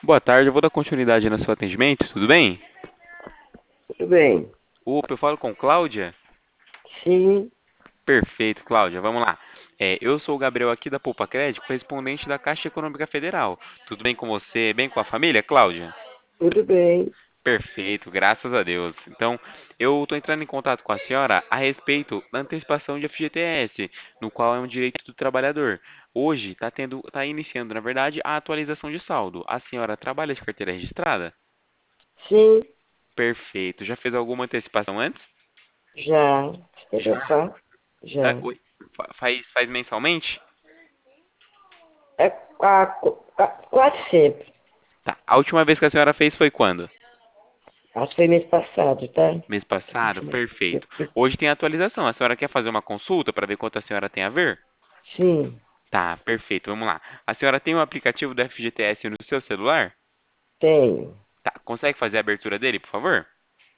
Boa tarde, eu vou dar continuidade no seu atendimento, tudo bem? Tudo bem. Opa, eu falo com Cláudia? Sim, Perfeito, Cláudia, vamos lá. Eu sou o Gabriel aqui da Poupa Crédito, correspondente da Caixa Econômica Federal. Tudo bem com você, bem com a família, Cláudia? tudo bem. Perfeito, graças a Deus. Então, eu estou entrando em contato com a senhora a respeito da antecipação de FGTS, no qual é um direito do trabalhador. Hoje está iniciando, na verdade, a atualização de saldo. A senhora trabalha de carteira registrada? Sim, Perfeito. Já fez alguma antecipação antes? já. Espera Já? só. Já. Oi, faz mensalmente? É quase sempre. Tá. A última vez que a senhora fez foi quando? Acho que foi mês passado, tá? Mês passado? Última. Perfeito. Hoje tem atualização. A senhora quer fazer uma consulta para ver quanto a senhora tem a ver? Sim, Tá, perfeito. Vamos lá. A senhora tem o aplicativo do FGTS no seu celular? tenho. Tá. Consegue fazer a abertura dele, por favor?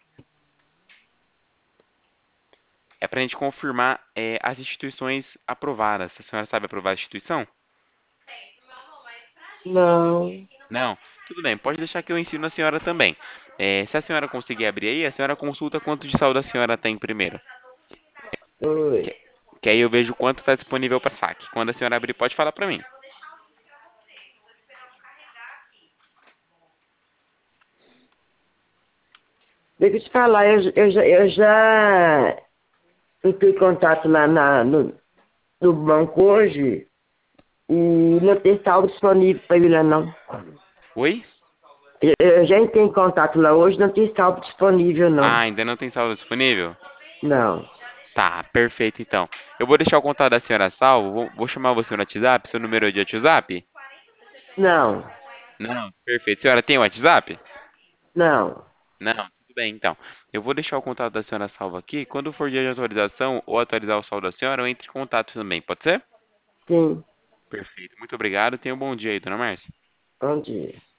É para a gente confirmar as instituições aprovadas. A senhora sabe aprovar a instituição? Não. Não? Tudo bem. Pode deixar que eu ensino a senhora também. Se a senhora conseguir abrir aí, a senhora consulta quanto de saldo a senhora tem primeiro. Oi. Que, que aí eu vejo quanto está disponível para saque. Quando a senhora abrir, pode falar para mim. Deixa eu te falar, eu já entrei em contato lá no banco hoje e não tem saldo disponível para ir lá, não. Oi? Eu já entrei em contato lá hoje, não tem saldo disponível, Ah, não. ainda não tem saldo disponível? Não. Tá, perfeito então. Eu vou deixar o contato da senhora salvo. Vou chamar você no WhatsApp. Seu número é de WhatsApp? Não. Não, perfeito. Senhora tem WhatsApp? Não. Não, tudo bem então. Eu vou deixar o contato da senhora salvo aqui. Quando for dia de atualização ou atualizar o saldo da senhora, eu entre em contato também. Pode ser? Sim. Perfeito. Muito obrigado. Tenha um bom dia aí, dona Márcia. Bom dia.